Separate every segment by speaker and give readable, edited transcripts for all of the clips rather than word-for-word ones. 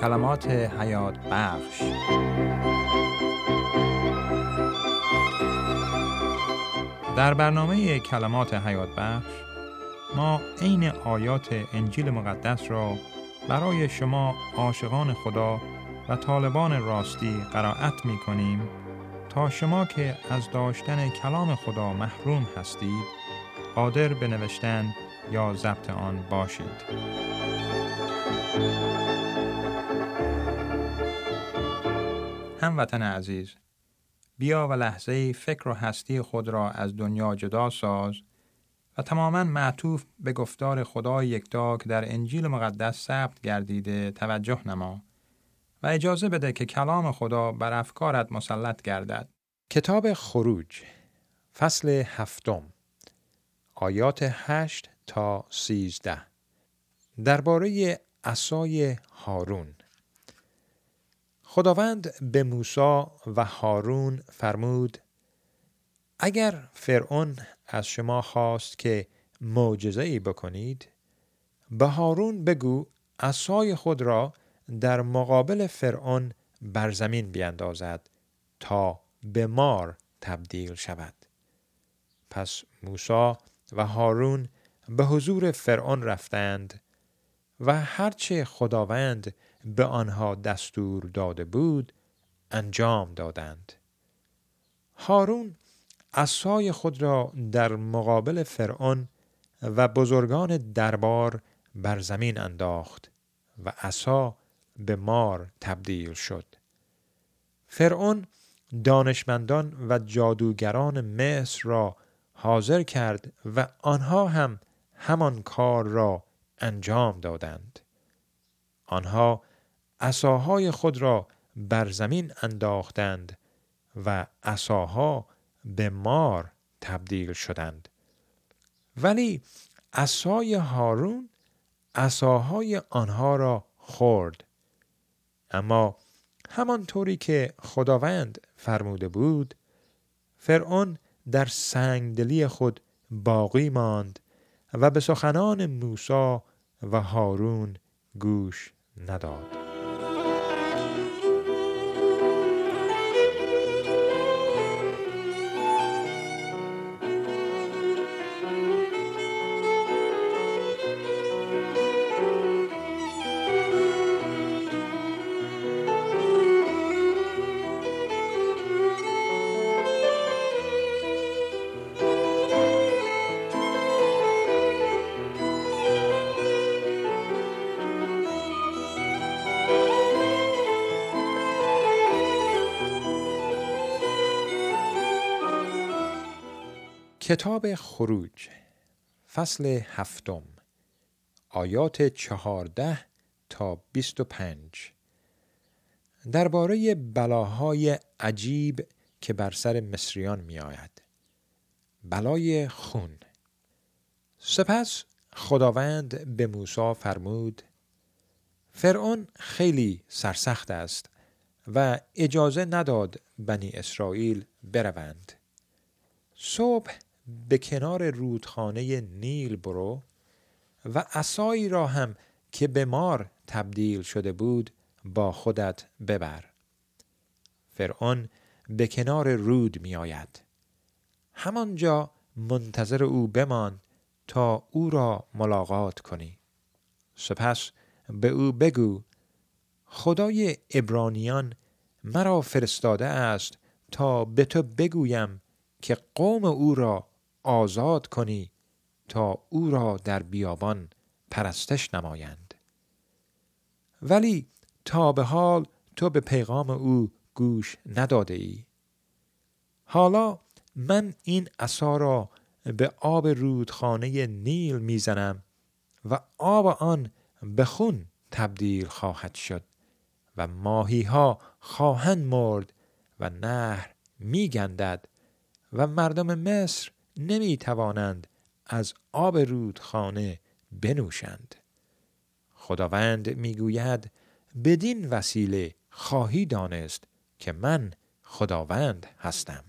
Speaker 1: کلمات حیات بخش. در برنامه کلمات حیات بخش ما عین آیات انجیل مقدس را برای شما عاشقان خدا و طالبان راستی قرائت می کنیم تا شما که از داشتن کلام خدا محروم هستید قادر به نوشتن یا ضبط آن باشید. هموطن عزیز، بیا و لحظه فکر و هستی خود را از دنیا جدا ساز و تماماً معطوف به گفتار خدای یکتا که در انجیل مقدس ثبت گردیده توجه نما و اجازه بده که کلام خدا بر افکارت مسلط گردد.
Speaker 2: کتاب خروج فصل 7 آیات 8 تا 13 درباره عصای هارون. خداوند به موسی و هارون فرمود: اگر فرعون از شما خواست که معجزه‌ای بکنید، به هارون بگو عصای خود را در مقابل فرعون بر زمین بیندازد تا به مار تبدیل شود. پس موسی و هارون به حضور فرعون رفتند و هرچه خداوند به آنها دستور داده بود انجام دادند. هارون عصای خود را در مقابل فرعون و بزرگان دربار بر زمین انداخت و عصا به مار تبدیل شد. فرعون دانشمندان و جادوگران مصر را حاضر کرد و آنها هم همان کار را انجام دادند. آنها عصاهای خود را بر زمین انداختند و عصاها به مار تبدیل شدند. ولی عصای هارون عصاهای آنها را خورد. اما همانطوری که خداوند فرموده بود، فرعون در سنگدلی خود باقی ماند و به سخنان موسی و هارون گوش نداد. کتاب خروج فصل 7 آیات 14 تا 25 درباره بلاهای عجیب که بر سر مصریان می آید. بلای خون. سپس خداوند به موسی فرمود: فرعون خیلی سرسخت است و اجازه نداد بنی اسرائیل بروند. صبح به کنار رودخانه نیل برو و عصایی را هم که به مار تبدیل شده بود با خودت ببر. فرعون به کنار رود می آید. همانجا منتظر او بمان تا او را ملاقات کنی. سپس به او بگو: خدای عبرانیان مرا فرستاده است تا به تو بگویم که قوم او را آزاد کنی تا او را در بیابان پرستش نمایند. ولی تا به حال تو به پیغام او گوش نداده ای. حالا من این عصا را به آب رودخانه نیل میزنم و آب آن به خون تبدیل خواهد شد و ماهی ها خواهند مرد و نهر میگندد و مردم مصر نمی توانند از آب رودخانه بنوشند. خداوند میگوید: بدین وسیله خواهی دانست که من خداوند هستم.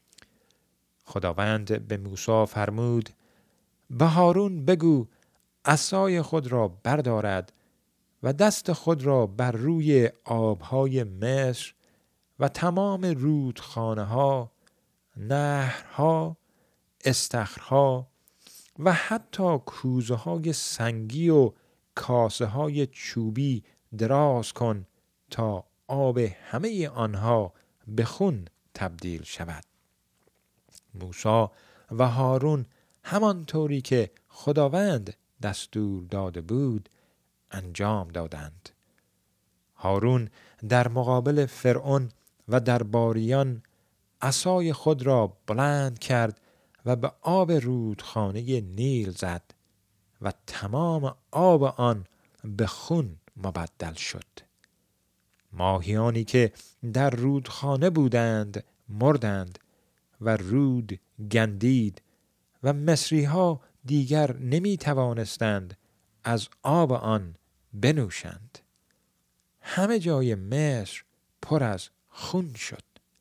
Speaker 2: خداوند به موسی فرمود: به هارون بگو عصای خود را بردارد و دست خود را بر روی آبهای مصر و تمام رودخانه ها، نهرها، استخرها و حتی کوزه های سنگی و کاسه های چوبی دراز کن تا آب همه آنها به خون تبدیل شود. موسی و هارون همانطوری که خداوند دستور داده بود انجام دادند. هارون در مقابل فرعون و درباریان عصای خود را بلند کرد و به آب رودخانه نیل زد و تمام آب آن به خون مبدل شد. ماهیانی که در رودخانه بودند مردند و رود گندید و مصری ها دیگر نمی توانستند از آب آن بنوشند. همه جای مصر پر از خون شد.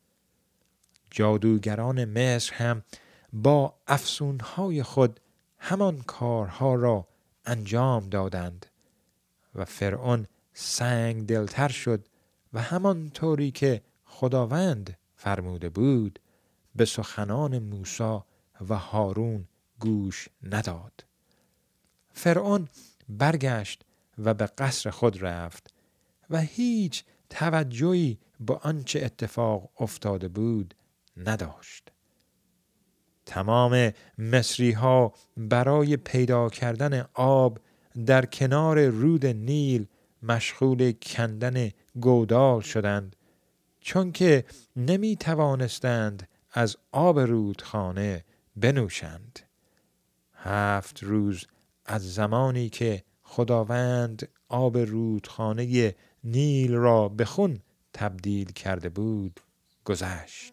Speaker 2: جادوگران مصر هم با افسونهای خود همان کارها را انجام دادند و فرعون سنگ دلتر شد و همانطوری که خداوند فرموده بود به سخنان موسی و هارون گوش نداد. فرعون برگشت و به قصر خود رفت و هیچ توجهی به آنچه اتفاق افتاده بود نداشت. تمام مصری ها برای پیدا کردن آب در کنار رود نیل مشغول کندن گودال شدند، چون که نمی توانستند از آب رودخانه بنوشند. 7 روز از زمانی که خداوند آب رودخانه نیل را به خون تبدیل کرده بود گذشت.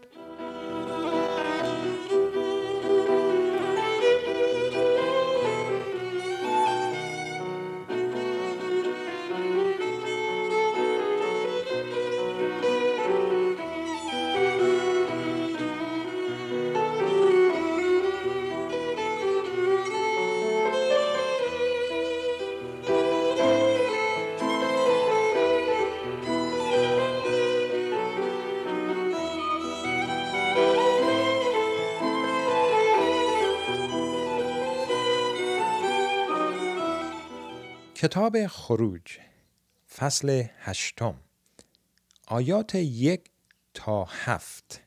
Speaker 2: کتاب خروج فصل 8 آیات 1 تا 7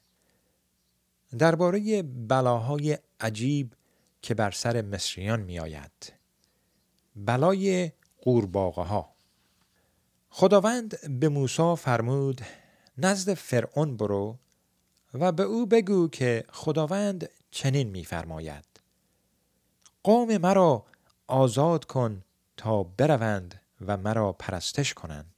Speaker 2: درباره بلاهای عجیب که بر سر مصریان می آید. بلای قورباغه ها. خداوند به موسی فرمود نزد فرعون برو و به او بگو که خداوند چنین می فرماید: قوم مرا آزاد کن تا بروند و مرا پرستش کنند.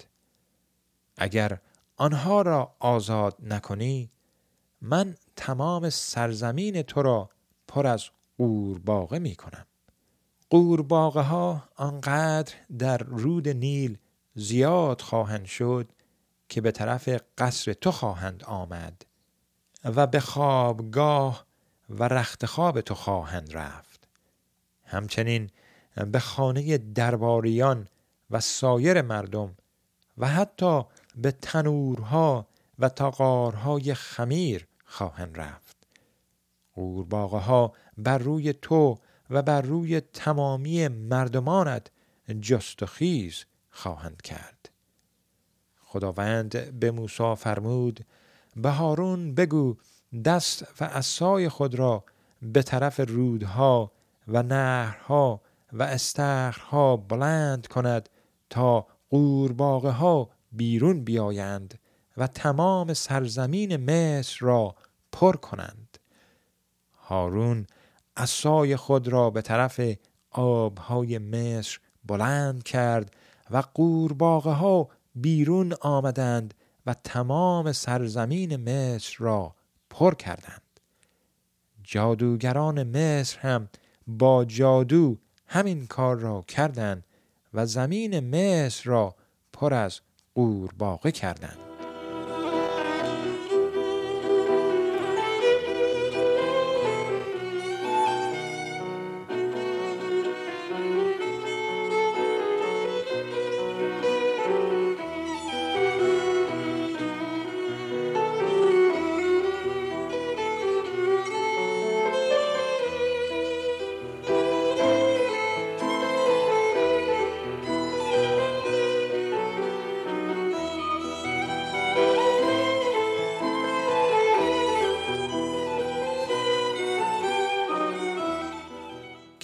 Speaker 2: اگر آنها را آزاد نکنی، من تمام سرزمین تو را پر از قورباغه می کنم. قورباغه ها آنقدر در رود نیل زیاد خواهند شد که به طرف قصر تو خواهند آمد و به خوابگاه و رخت خواب تو خواهند رفت. همچنین به خانه درباریان و سایر مردم و حتی به تنورها و تاغارهای خمیر خواهند رفت. قورباغه ها بر روی تو و بر روی تمامی مردمانت جست و خیز خواهند کرد. خداوند به موسی فرمود به هارون بگو دست و عصای خود را به طرف رودها و نهرها و استخرها بلند کند تا قورباغه ها بیرون بیایند و تمام سرزمین مصر را پر کنند. هارون عصای خود را به طرف آبهای مصر بلند کرد و قورباغه ها بیرون آمدند و تمام سرزمین مصر را پر کردند. جادوگران مصر هم با جادو همین کار را کردند و زمین مصر را پر از قورباغه کردند.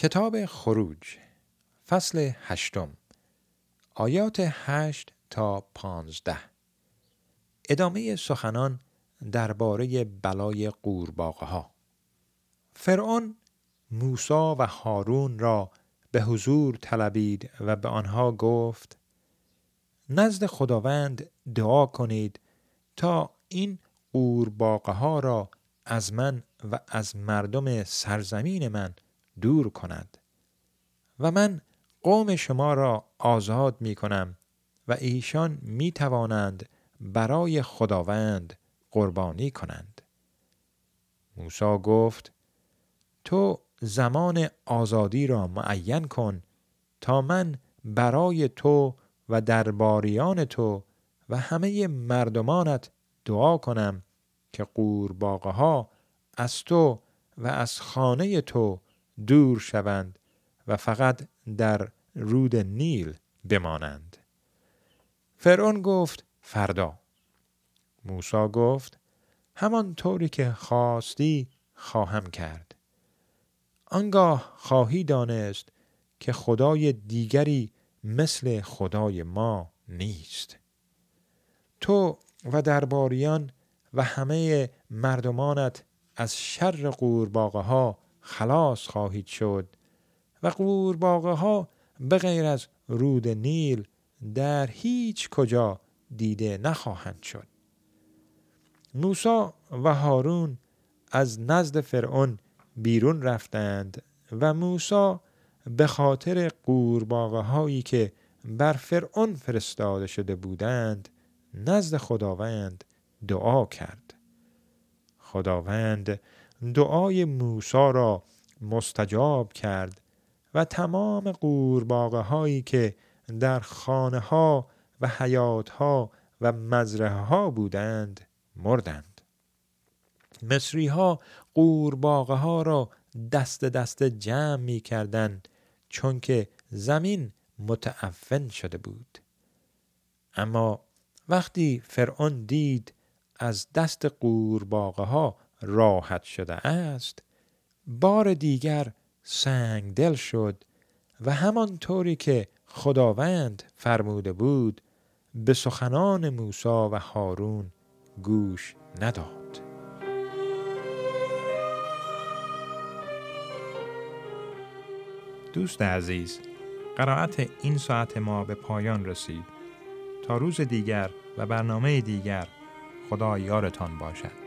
Speaker 2: کتاب خروج فصل 8 آیات 8 تا 15. ادامه سخنان درباره بلای قورباغه‌ها. فرعون موسی و هارون را به حضور طلبید و به آنها گفت: نزد خداوند دعا کنید تا این قورباغه‌ها را از من و از مردم سرزمین من دور کند و من قوم شما را آزاد می کنم و ایشان می توانند برای خداوند قربانی کنند. موسی گفت: تو زمان آزادی را معین کن تا من برای تو و درباریان تو و همه مردمانت دعا کنم که قورباغه‌ها از تو و از خانه تو دور شوند و فقط در رود نیل بمانند. فرعون گفت: فردا. موسی گفت: همان طوری که خواستی خواهم کرد. آنگاه خواهی دانست که خدای دیگری مثل خدای ما نیست. تو و درباریان و همه مردمانت از شر قورباغه‌ها خلاص خواهید شد و قورباغه‌ها به غیر از رود نیل در هیچ کجا دیده نخواهند شد. موسی و هارون از نزد فرعون بیرون رفتند و موسی به خاطر قورباغه‌هایی که بر فرعون فرستاده شده بودند نزد خداوند دعا کرد. خداوند دعای موسی را مستجاب کرد و تمام قورباغه‌هایی که در خانه‌ها و حیاط‌ها و مزرعه‌ها بودند مردند. مصری‌ها قورباغه‌ها را دست دست جمع می‌کردند چون که زمین متعفن شده بود. اما وقتی فرعون دید از دست قورباغه‌ها راحت شده است، بار دیگر سنگدل شد و همان طوری که خداوند فرموده بود به سخنان موسی و هارون گوش نداد.
Speaker 1: دوست عزیز، قرائت این ساعت ما به پایان رسید. تا روز دیگر و برنامه دیگر، خدا یارتان باشد.